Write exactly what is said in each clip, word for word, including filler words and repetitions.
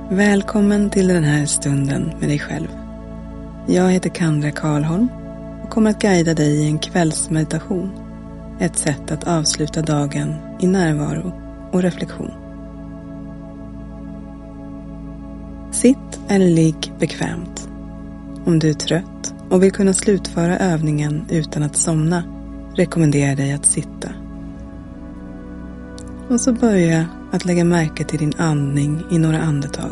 Välkommen till den här stunden med dig själv. Jag heter Kandra Karlholm och kommer att guida dig i en kvällsmeditation. Ett sätt att avsluta dagen i närvaro och reflektion. Sitt eller ligg bekvämt. Om du är trött och vill kunna slutföra övningen utan att somna rekommenderar jag dig att sitta. Och så börja att lägga märke till din andning i några andetag.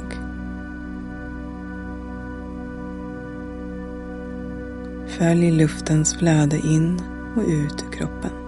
Följ luftens flöde in och ut ur kroppen.